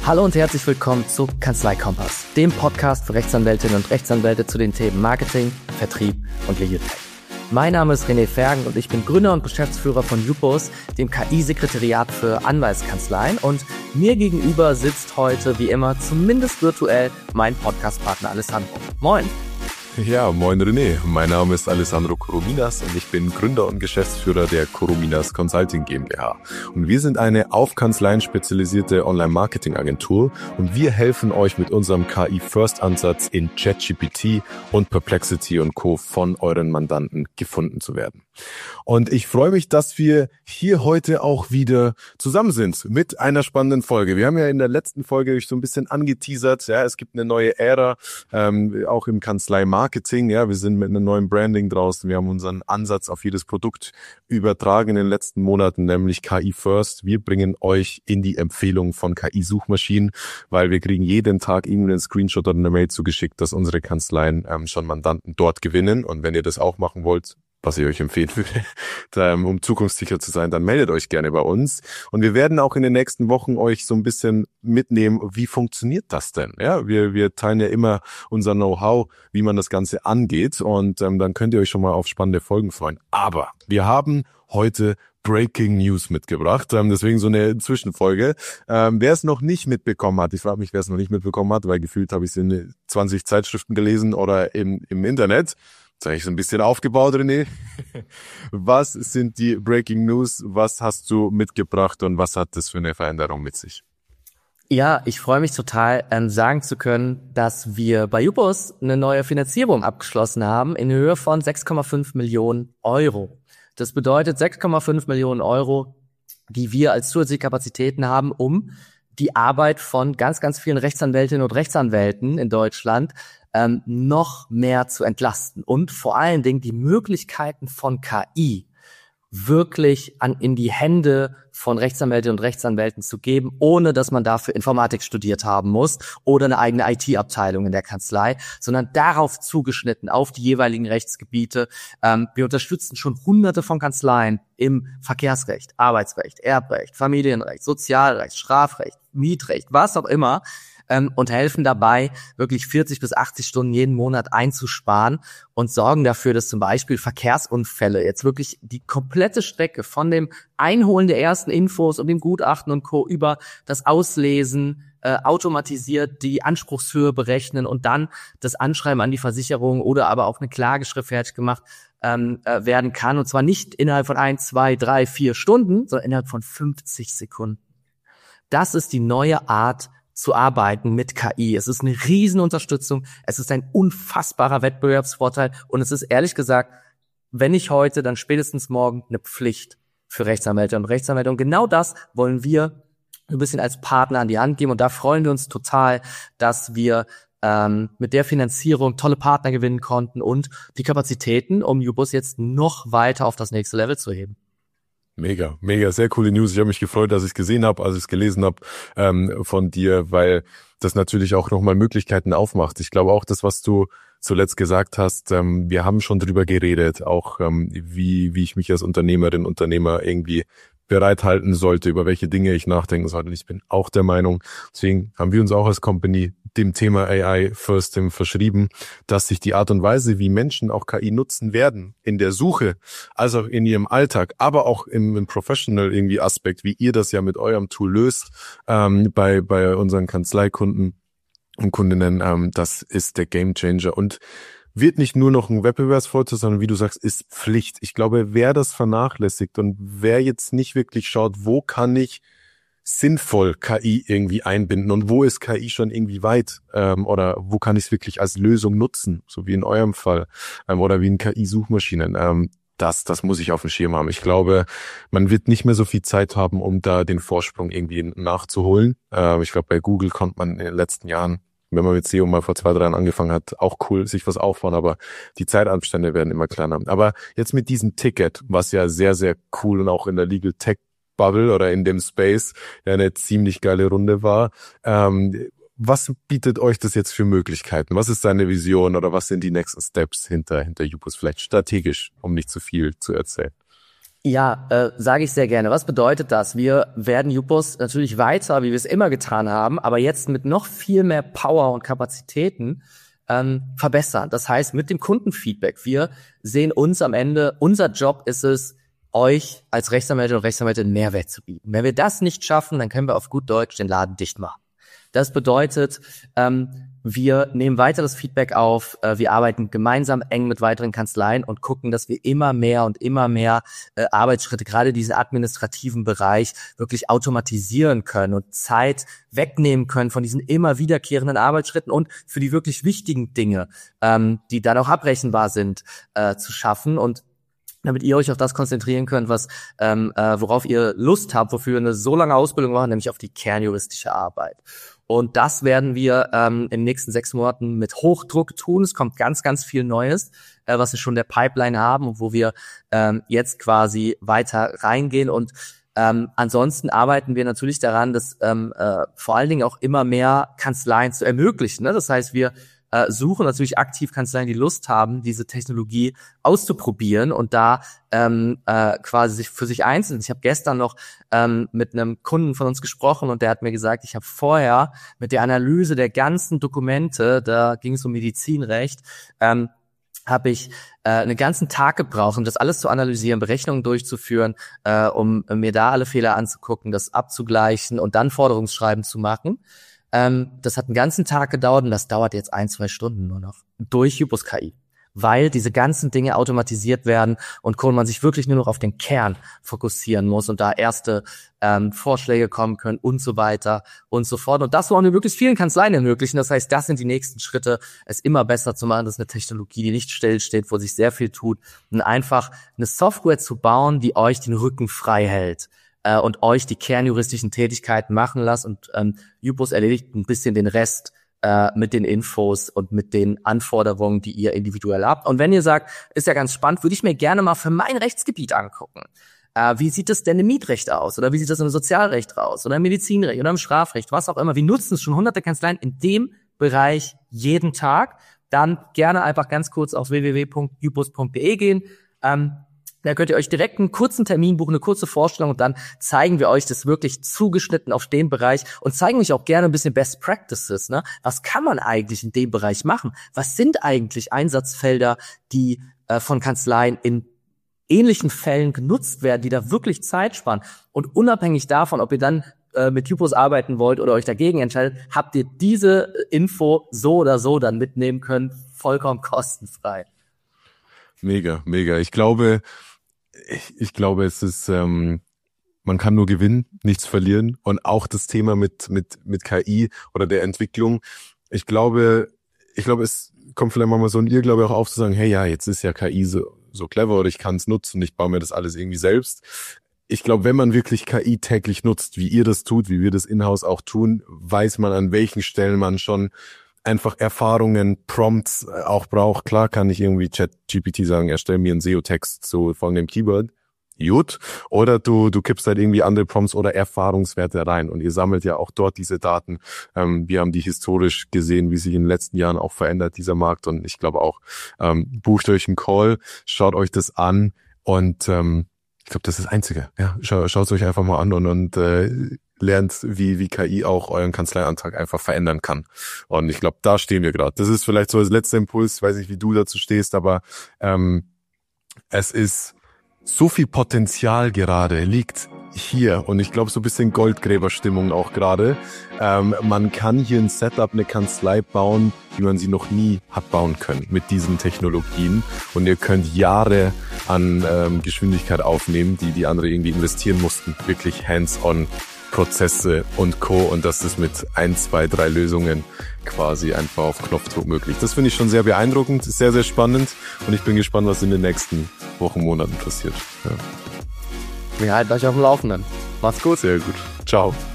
Hallo und herzlich willkommen zu Kanzlei Kompass, dem Podcast für Rechtsanwältinnen und Rechtsanwälte zu den Themen Marketing, Vertrieb und Legal Tech. Mein Name ist René Fergen und ich bin Gründer und Geschäftsführer von Jupos, dem KI-Sekretariat für Anwaltskanzleien. Und mir gegenüber sitzt heute, wie immer, zumindest virtuell, mein Podcastpartner Alessandro. Moin! Ja, moin René. Mein Name ist Alessandro Corominas und ich bin Gründer und Geschäftsführer der Corominas Consulting GmbH. Und wir sind eine auf Kanzleien spezialisierte Online-Marketing-Agentur und wir helfen euch mit unserem KI-First-Ansatz in ChatGPT und Perplexity und Co. von euren Mandanten gefunden zu werden. Und ich freue mich, dass wir hier heute auch wieder zusammen sind mit einer spannenden Folge. Wir haben ja in der letzten Folge so ein bisschen angeteasert, ja, es gibt eine neue Ära, auch im Kanzlei-Marketing, ja, wir sind mit einem neuen Branding draußen, wir haben unseren Ansatz auf jedes Produkt übertragen in den letzten Monaten, nämlich KI First. Wir bringen euch in die Empfehlung von KI-Suchmaschinen, weil wir kriegen jeden Tag irgendeinen Screenshot oder eine Mail zugeschickt, dass unsere Kanzleien schon Mandanten dort gewinnen. Und wenn ihr das auch machen wollt, was ich euch empfehlen würde, um zukunftssicher zu sein, dann meldet euch gerne bei uns. Und wir werden auch in den nächsten Wochen euch so ein bisschen mitnehmen, wie funktioniert das denn? Ja, wir teilen ja immer unser Know-how, wie man das Ganze angeht. Und dann könnt ihr euch schon mal auf spannende Folgen freuen. Aber wir haben heute Breaking News mitgebracht, deswegen so eine Zwischenfolge. Wer es noch nicht mitbekommen hat, ich frage mich, wer es noch nicht mitbekommen hat, weil gefühlt habe ich es in 20 Zeitschriften gelesen oder im Internet. Jetzt habe ich so ein bisschen aufgebaut, René. Was sind die Breaking News? Was hast du mitgebracht und was hat das für eine Veränderung mit sich? Ja, ich freue mich total, sagen zu können, dass wir bei Jupos eine neue Finanzierung abgeschlossen haben in Höhe von 6,5 Millionen Euro. Das bedeutet 6,5 Millionen Euro, die wir als zusätzliche Kapazitäten haben, um die Arbeit von ganz, ganz vielen Rechtsanwältinnen und Rechtsanwälten in Deutschland noch mehr zu entlasten und vor allen Dingen die Möglichkeiten von KI wirklich in die Hände von Rechtsanwältinnen und Rechtsanwälten zu geben, ohne dass man dafür Informatik studiert haben muss oder eine eigene IT-Abteilung in der Kanzlei, sondern darauf zugeschnitten, auf die jeweiligen Rechtsgebiete. Wir unterstützen schon Hunderte von Kanzleien im Verkehrsrecht, Arbeitsrecht, Erbrecht, Familienrecht, Sozialrecht, Strafrecht, Mietrecht, was auch immer, und helfen dabei, wirklich 40 bis 80 Stunden jeden Monat einzusparen und sorgen dafür, dass zum Beispiel Verkehrsunfälle jetzt wirklich die komplette Strecke von dem Einholen der ersten Infos und dem Gutachten und Co. über das Auslesen automatisiert die Anspruchshöhe berechnen und dann das Anschreiben an die Versicherung oder aber auch eine Klageschrift fertig gemacht werden kann. Und zwar nicht innerhalb von 1, 2, 3, 4 Stunden, sondern innerhalb von 50 Sekunden. Das ist die neue Art zu arbeiten mit KI. Es ist eine Riesenunterstützung, es ist ein unfassbarer Wettbewerbsvorteil und es ist ehrlich gesagt, wenn nicht heute, dann spätestens morgen eine Pflicht für Rechtsanwälte und Rechtsanwälte. Und genau das wollen wir ein bisschen als Partner an die Hand geben und da freuen wir uns total, dass wir mit der Finanzierung tolle Partner gewinnen konnten und die Kapazitäten, um Jupos jetzt noch weiter auf das nächste Level zu heben. Mega, sehr coole News. Ich habe mich gefreut, dass ich es gesehen habe, als ich es gelesen habe von dir, weil das natürlich auch nochmal Möglichkeiten aufmacht. Ich glaube auch, das, was du zuletzt gesagt hast, wir haben schon drüber geredet, auch wie ich mich als Unternehmer irgendwie bereithalten sollte, über welche Dinge ich nachdenken sollte. Und ich bin auch der Meinung, deswegen haben wir uns auch als Company dem Thema AI First verschrieben, dass sich die Art und Weise, wie Menschen auch KI nutzen werden, in der Suche, also auch in ihrem Alltag, aber auch im Professional irgendwie Aspekt, wie ihr das ja mit eurem Tool löst, bei unseren Kanzleikunden und Kundinnen, das ist der Gamechanger und wird nicht nur noch ein Wettbewerbsvorteil, sondern wie du sagst, ist Pflicht. Ich glaube, wer das vernachlässigt und wer jetzt nicht wirklich schaut, wo kann ich sinnvoll KI irgendwie einbinden und wo ist KI schon irgendwie weit oder wo kann ich es wirklich als Lösung nutzen, so wie in eurem Fall oder wie in KI-Suchmaschinen. Das muss ich auf dem Schirm haben. Ich glaube, man wird nicht mehr so viel Zeit haben, um da den Vorsprung irgendwie nachzuholen. Ich glaube, bei Google konnte man in den letzten Jahren, wenn man mit SEO mal vor 2, 3 Jahren angefangen hat, auch cool sich was aufbauen, aber die Zeitabstände werden immer kleiner. Aber jetzt mit diesem Ticket, was ja sehr, sehr cool und auch in der Legal Tech Bubble oder in dem Space ja eine ziemlich geile Runde war. Was bietet euch das jetzt für Möglichkeiten? Was ist deine Vision oder was sind die nächsten Steps hinter Jupos vielleicht strategisch, um nicht zu viel zu erzählen? Ja, sage ich sehr gerne. Was bedeutet das? Wir werden Yupos natürlich weiter, wie wir es immer getan haben, aber jetzt mit noch viel mehr Power und Kapazitäten verbessern. Das heißt, mit dem Kundenfeedback. Wir sehen uns am Ende, unser Job ist es, euch als Rechtsanwälte und Rechtsanwälte einen Mehrwert zu bieten. Wenn wir das nicht schaffen, dann können wir auf gut Deutsch den Laden dicht machen. Das bedeutet, wir nehmen weiter das Feedback auf, wir arbeiten gemeinsam eng mit weiteren Kanzleien und gucken, dass wir immer mehr Arbeitsschritte, gerade diesen administrativen Bereich, wirklich automatisieren können und Zeit wegnehmen können von diesen immer wiederkehrenden Arbeitsschritten und für die wirklich wichtigen Dinge, die dann auch abrechenbar sind, zu schaffen und damit ihr euch auf das konzentrieren könnt, worauf ihr Lust habt, wofür ihr eine so lange Ausbildung macht, nämlich auf die kernjuristische Arbeit. Und das werden wir in den nächsten 6 Monaten mit Hochdruck tun. Es kommt ganz, ganz viel Neues, was wir schon in der Pipeline haben und wo wir jetzt quasi weiter reingehen. Und ansonsten arbeiten wir natürlich daran, das vor allen Dingen auch immer mehr Kanzleien zu ermöglichen. Ne? Das heißt, wir suchen natürlich aktiv Kanzleien, die Lust haben, diese Technologie auszuprobieren und da quasi für sich einzeln. Ich habe gestern noch mit einem Kunden von uns gesprochen und der hat mir gesagt, ich habe vorher mit der Analyse der ganzen Dokumente, da ging es um Medizinrecht, habe ich einen ganzen Tag gebraucht, um das alles zu analysieren, Berechnungen durchzuführen, um mir da alle Fehler anzugucken, das abzugleichen und dann Forderungsschreiben zu machen. Das hat einen ganzen Tag gedauert und das dauert jetzt 1-2 Stunden nur noch durch Yupos KI, weil diese ganzen Dinge automatisiert werden und man sich wirklich nur noch auf den Kern fokussieren muss und da erste Vorschläge kommen können und so weiter und so fort. Und das wollen wir möglichst vielen Kanzleien ermöglichen. Das heißt, das sind die nächsten Schritte, es immer besser zu machen. Das ist eine Technologie, die nicht stillsteht, wo sich sehr viel tut und einfach eine Software zu bauen, die euch den Rücken frei hält. Und euch die kernjuristischen Tätigkeiten machen lasst und Yupos erledigt ein bisschen den Rest mit den Infos und mit den Anforderungen, die ihr individuell habt. Und wenn ihr sagt, ist ja ganz spannend, würde ich mir gerne mal für mein Rechtsgebiet angucken. Wie sieht es denn im Mietrecht aus? Oder wie sieht das im Sozialrecht aus? Oder im Medizinrecht oder im Strafrecht? Was auch immer. Wir nutzen es schon hunderte Kanzleien in dem Bereich jeden Tag. Dann gerne einfach ganz kurz auf www.yupos.de gehen. Da könnt ihr euch direkt einen kurzen Termin buchen, eine kurze Vorstellung und dann zeigen wir euch das wirklich zugeschnitten auf den Bereich und zeigen euch auch gerne ein bisschen Best Practices. Ne? Was kann man eigentlich in dem Bereich machen? Was sind eigentlich Einsatzfelder, die von Kanzleien in ähnlichen Fällen genutzt werden, die da wirklich Zeit sparen? Und unabhängig davon, ob ihr dann mit Yupos arbeiten wollt oder euch dagegen entscheidet, habt ihr diese Info so oder so dann mitnehmen können, vollkommen kostenfrei. Mega, mega. Ich glaube, es ist, man kann nur gewinnen, nichts verlieren. Und auch das Thema mit KI oder der Entwicklung. Ich glaube, es kommt vielleicht mal so ein Irrglaube auch auf zu sagen, hey, ja, jetzt ist ja KI so clever oder ich kann es nutzen, ich baue mir das alles irgendwie selbst. Ich glaube, wenn man wirklich KI täglich nutzt, wie ihr das tut, wie wir das in-house auch tun, weiß man, an welchen Stellen man schon einfach Erfahrungen, Prompts auch braucht. Klar kann ich irgendwie ChatGPT sagen, erstell mir einen SEO-Text zu folgendem Keyword. Gut. Oder du kippst halt irgendwie andere Prompts oder Erfahrungswerte rein und ihr sammelt ja auch dort diese Daten. Wir haben die historisch gesehen, wie sich in den letzten Jahren auch verändert, dieser Markt, und ich glaube auch, bucht euch einen Call, schaut euch das an und ich glaube, das ist das Einzige. Ja, schaut es euch einfach mal an und lernt, wie KI auch euren Kanzleiantrag einfach verändern kann. Und ich glaube, da stehen wir gerade. Das ist vielleicht so als letzter Impuls, ich weiß nicht, wie du dazu stehst, aber es ist so viel Potenzial gerade, liegt hier. Und ich glaube, so ein bisschen Goldgräberstimmung auch gerade. Man kann hier ein Setup, eine Kanzlei bauen, wie man sie noch nie hat bauen können mit diesen Technologien. Und ihr könnt Jahre an Geschwindigkeit aufnehmen, die andere irgendwie investieren mussten. Wirklich hands-on Prozesse und Co. Und das ist mit 1, 2, 3 Lösungen quasi einfach auf Knopfdruck möglich. Das finde ich schon sehr beeindruckend, ist sehr, sehr spannend und ich bin gespannt, was in den nächsten Wochen, Monaten passiert. Ja. Wir halten euch auf dem Laufenden. Macht's gut. Sehr gut. Ciao.